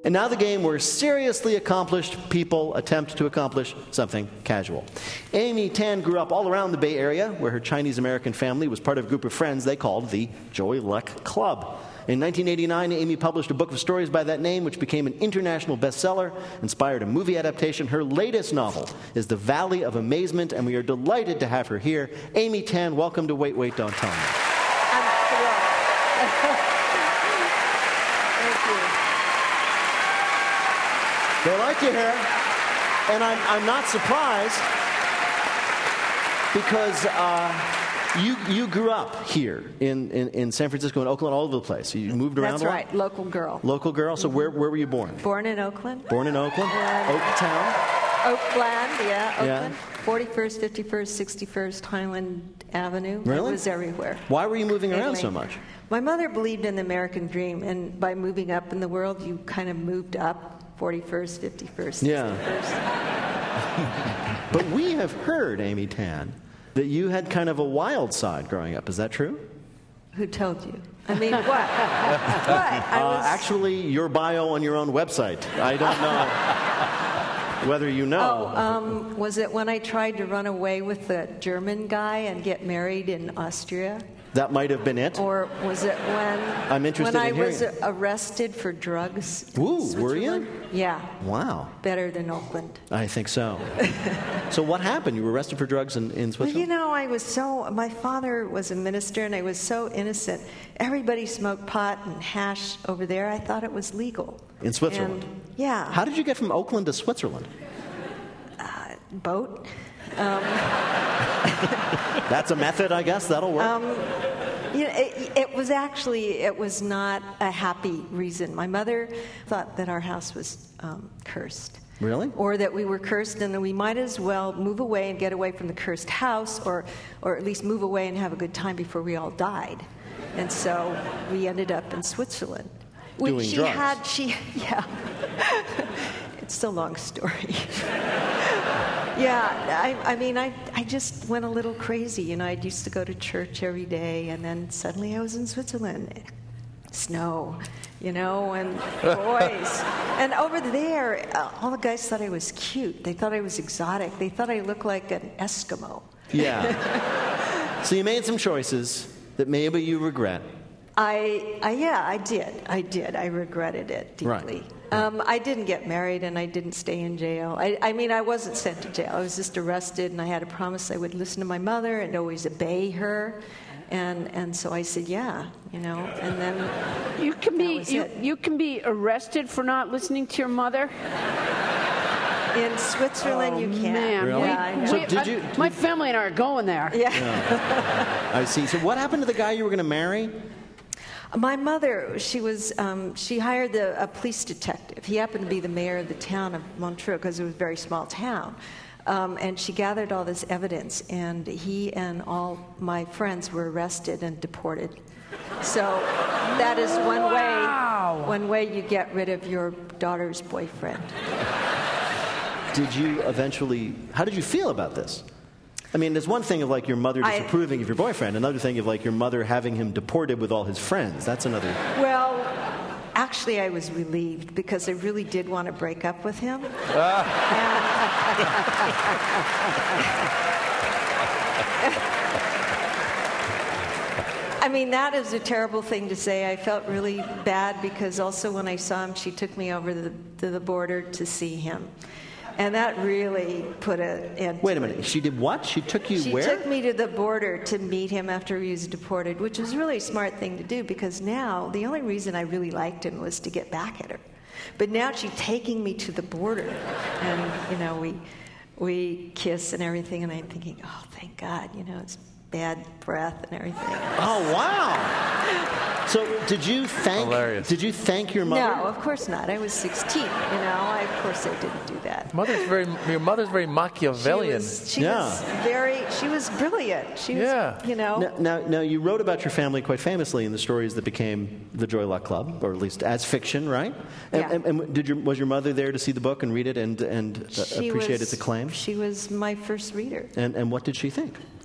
And now the game where seriously accomplished people attempt to accomplish something casual. Amy Tan grew up all around the Bay Area, where her Chinese-American family was part of a group of friends they called the Joy Luck Club. In 1989, Amy published a book of stories by that name, which became an international bestseller, inspired a movie adaptation. Her latest novel is The Valley of Amazement, and we are delighted to have her here. Amy Tan, welcome to Wait, Wait, Don't Tell Me. I'm thrilled. Thank you. They like you here, and I'm not surprised because you grew up here in San Francisco and Oakland, all over the place. You moved around a lot? That's right, local girl. Local girl. So where were you born? Born in Oakland. Born in Oakland? Oaktown? Oakland, yeah, Oakland. Yeah. 41st, 51st, 61st, Highland Avenue. Really? It was everywhere. Why were you moving around Italy. so much? My mother believed in the American dream, and by moving up in the world, you kind of moved up 41st, 51st, 61st. Yeah. But we have heard, Amy Tan, that you had kind of a wild side growing up. Is that true? Who told you? I mean, what? What? Actually, your bio on your own website. I don't know whether you know. Was it when I tried to run away with the German guy and get married in Austria? That might have been it. Or was it when I'm interested when in I hearing was arrested for drugs? Ooh, were you? Yeah. Wow. Better than Oakland. I think so. So what happened? You were arrested for drugs in Well, Switzerland? you know, my father was a minister, and I was so innocent. Everybody smoked pot and hash over there. I thought it was legal. In Switzerland? And, yeah. How did you get from Oakland to Switzerland? Boat. That's a method, I guess. That'll work. You know, it was not a happy reason. My mother thought that our house was cursed. Really? Or that we were cursed, and that we might as well move away and get away from the cursed house, or at least move away and have a good time before we all died. And so we ended up in Switzerland. Doing drugs. Yeah. It's a long story. Yeah, I mean, I just went a little crazy. You know, I used to go to church every day, and then suddenly I was in Switzerland. Snow, you know, and boys. And over there, all the guys thought I was cute. They thought I was exotic. They thought I looked like an Eskimo. Yeah. So you made some choices that maybe you regret. I did. I regretted it deeply. Right. I didn't get married, and I didn't stay in jail. I mean, I wasn't sent to jail. I was just arrested, and I had a promise I would listen to my mother and always obey her. And so I said, yeah, you know, and then you can be arrested for not listening to your mother. In Switzerland, you can. Man. Really? Yeah, I know. So My family and I are going there. Yeah. I see. So what happened to the guy you were going to marry? My mother, she hired a police detective. He happened to be the mayor of the town of Montreux, because it was a very small town. And she gathered all this evidence, and he and all my friends were arrested and deported. So that is one way you get rid of your daughter's boyfriend. How did you feel about this? I mean, there's one thing of like your mother disapproving of your boyfriend, another thing of like your mother having him deported with all his friends. That's another. Well, actually, I was relieved because I really did want to break up with him. I mean, that is a terrible thing to say. I felt really bad because also when I saw him, she took me over to the border to see him. And that really put an end to it. Wait a minute. She did what? She took you where? She took me to the border to meet him after he was deported, which was really a smart thing to do because now the only reason I really liked him was to get back at her. But now she's taking me to the border, and, you know, we kiss and everything, and I'm thinking, oh, thank God, you know, it's bad breath and everything. Oh, wow. So did you thank your mother? No, of course not. I was 16, you know. Of course I didn't do that. Your mother's very Machiavellian. She was brilliant. She was, you know. Now, you wrote about your family quite famously in the stories that became the Joy Luck Club, or at least as fiction, right? And was your mother there to see the book and read it and appreciate its acclaim? She was my first reader. And what did she think?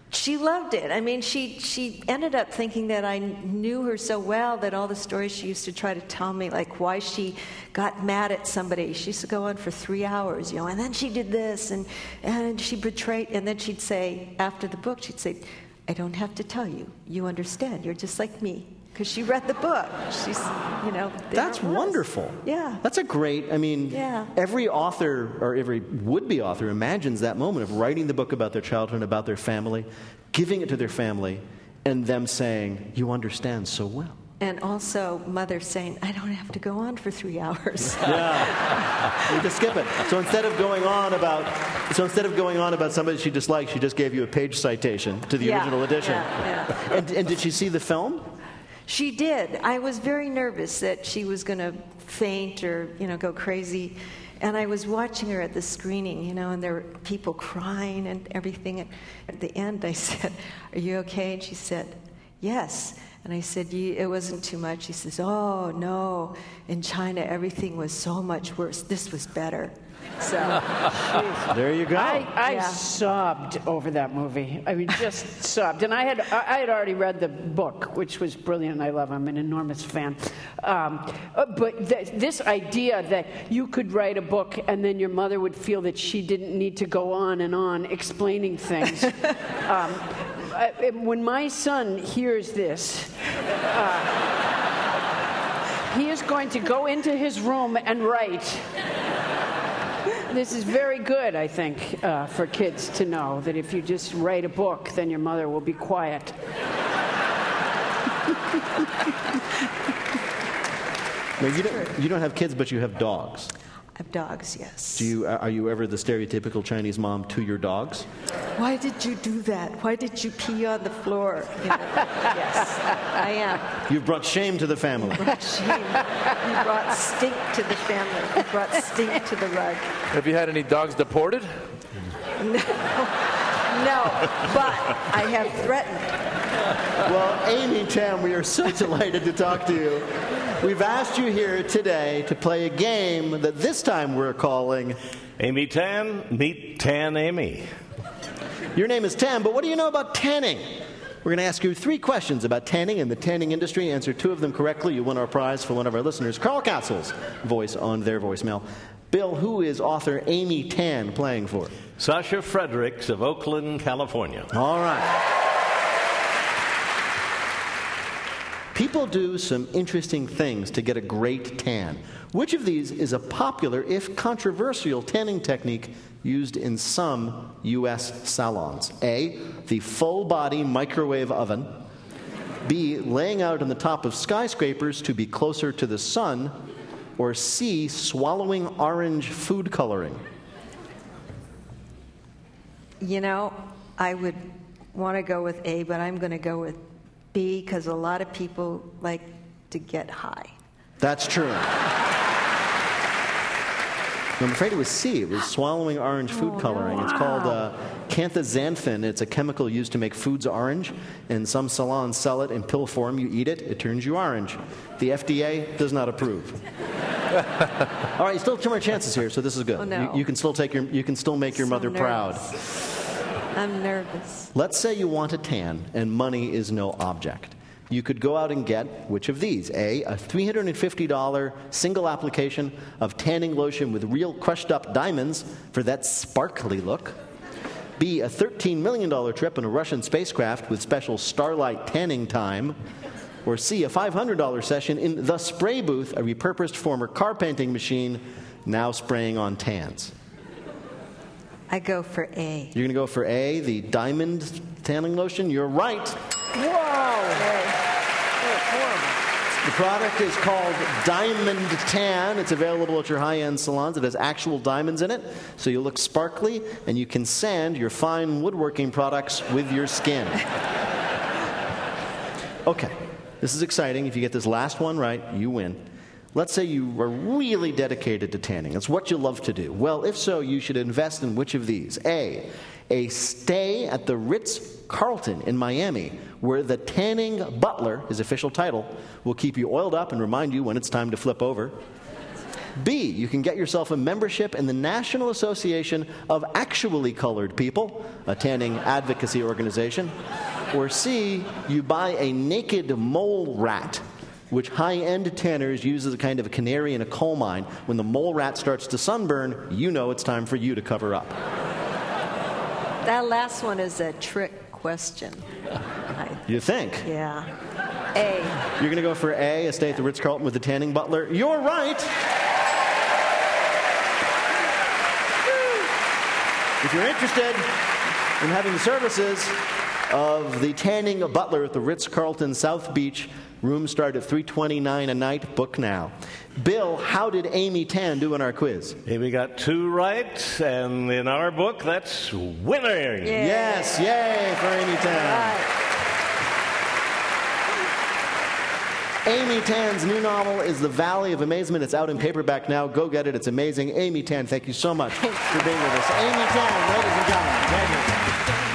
She loved it. I mean, she ended up thinking that I knew her so well that all the stories she used to try to tell me, like why she got mad at somebody. She used to go on for 3 hours, and then she did this, and she betrayed, and then she'd say, after the book, she'd say, I don't have to tell you. You understand. You're just like me. Because she read the book. She's, That's wonderful. Yeah. That's a great, every author or every would-be author imagines that moment of writing the book about their childhood, about their family, giving it to their family, and them saying, you understand so well. And also mother saying, I don't have to go on for 3 hours. Yeah. You just skip it. So instead of going on about somebody she disliked, she just gave you a page citation to the original edition. Yeah. And did she see the film? She did. I was very nervous that she was going to faint or, go crazy. And I was watching her at the screening, and there were people crying and everything. And at the end, I said, are you okay? And she said, yes. And I said, it wasn't too much. She says, oh, no. In China, everything was so much worse. This was better. So there you go. I sobbed over that movie. I mean, just sobbed. And I had already read the book, which was brilliant. I love. I'm an enormous fan. But this idea that you could write a book and then your mother would feel that she didn't need to go on and on explaining things. When my son hears this, he is going to go into his room and write. This is very good, I think, for kids to know that if you just write a book, then your mother will be quiet. Now, you don't have kids, but you have dogs. I have dogs, yes. Are you ever the stereotypical Chinese mom to your dogs? Why did you do that? Why did you pee on the floor? Yes, I am. You've brought shame to the family. You brought shame. You brought stink to the family. You brought stink to the rug. Have you had any dogs deported? No, but I have threatened. Well, Amy Tan, we are so delighted to talk to you. We've asked you here today to play a game that this time we're calling Amy Tan, Meet Tan Amy. Your name is Tan, but what do you know about tanning? We're going to ask you 3 questions about tanning and the tanning industry. Answer 2 of them correctly. You win our prize for one of our listeners, Carl Castle's voice on their voicemail. Bill, who is author Amy Tan playing for? Sasha Fredericks of Oakland, California. All right. People do some interesting things to get a great tan. Which of these is a popular, if controversial, tanning technique used in some U.S. salons? A, the full-body microwave oven. B, laying out on the top of skyscrapers to be closer to the sun. Or C, swallowing orange food coloring. I would want to go with A, but I'm going to go with B because a lot of people like to get high. That's true. I'm afraid it was C. It was swallowing orange food coloring. It's called canthaxanthin. It's a chemical used to make foods orange, and some salons sell it in pill form. You eat it, it turns you orange. The FDA does not approve. All right, still 2 more chances here, so this is good. Oh, no. You can still make your mother proud. I'm nervous. Let's say you want a tan, and money is no object. You could go out and get which of these? A $350 single application of tanning lotion with real crushed up diamonds for that sparkly look. B, a $13 million trip on a Russian spacecraft with special starlight tanning time. Or C, a $500 session in the spray booth, a repurposed former car painting machine now spraying on tans. I go for A. You're going to go for A, the diamond tanning lotion? You're right. Whoa! The product is called Diamond Tan. It's available at your high-end salons. It has actual diamonds in it, so you look sparkly, and you can sand your fine woodworking products with your skin. Okay, this is exciting. If you get this last one right, you win. Let's say you are really dedicated to tanning. It's what you love to do. Well, if so, you should invest in which of these? A stay at the Ritz-Carlton in Miami, where the tanning butler, his official title, will keep you oiled up and remind you when it's time to flip over. B, you can get yourself a membership in the National Association of Actually Colored People, a tanning advocacy organization. Or C, you buy a naked mole rat, which high-end tanners use as a kind of a canary in a coal mine. When the mole rat starts to sunburn, you know it's time for you to cover up. That last one is a trick question. You think? Yeah. A. You're going to go for A, stay at the Ritz-Carlton with the tanning butler? You're right! If you're interested in having the services of the tanning butler at the Ritz-Carlton South Beach, rooms start at $329 a night. Book now. Bill, how did Amy Tan do in our quiz? Amy got 2 right, and in our book, that's winning. Yeah. Yes, yay for Amy Tan. Right. Amy Tan's new novel is The Valley of Amazement. It's out in paperback now. Go get it. It's amazing. Amy Tan, thank you so much for being with us. Amy Tan, ladies and gentlemen. Thank you.